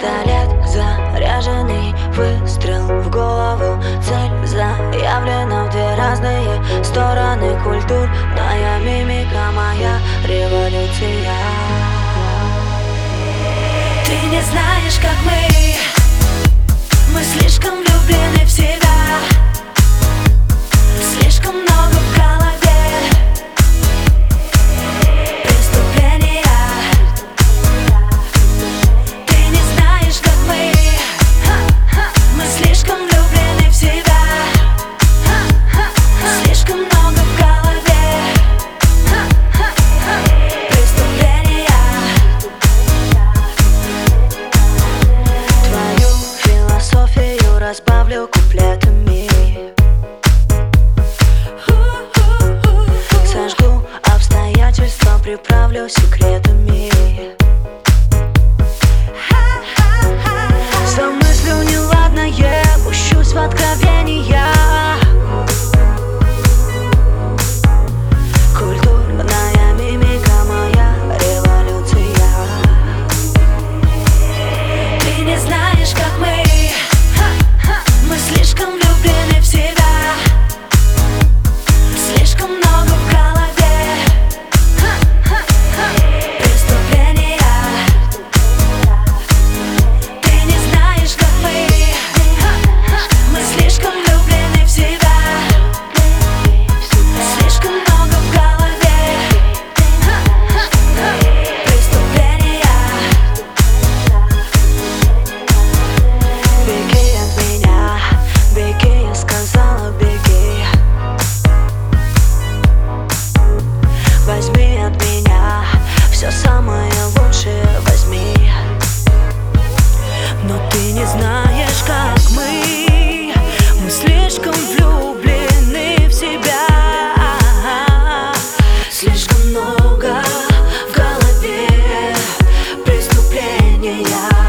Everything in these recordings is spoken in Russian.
Пистолет заряженный, выстрел в голову. Цель заявлена в две разные стороны культур. Моя мимика, моя революция. Ты не знаешь, как мы слишком влюблены в себя. Слишком много в голове преступления. Ты не знаешь, как мы слишком влюблены в себя. Слишком много в голове преступления. Твою философию разбавлю куплетами. Сожгу обстоятельства, приправлю секретами. Замыслю неладное, пущусь в откровения. Культурная мимика, моя революция. Ты не знаешь, как мы слишком влюблены в себя. Слишком много в голове преступления. Ты не знаешь, как мы слишком влюблены в себя. Слишком много в голове преступления. Беги от меня, беги, я сказала, беги. Возьми от меня все самое лучшее, возьми. Но ты не знаешь, как мы слишком влюблены в себя. Слишком много в голове преступления.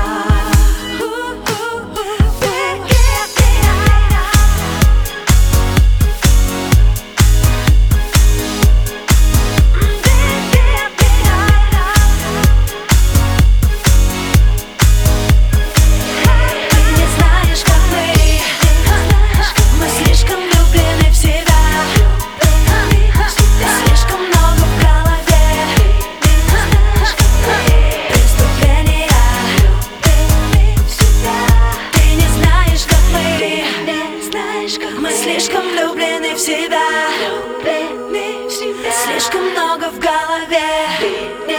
Мы слишком влюблены в себя. Слишком много в голове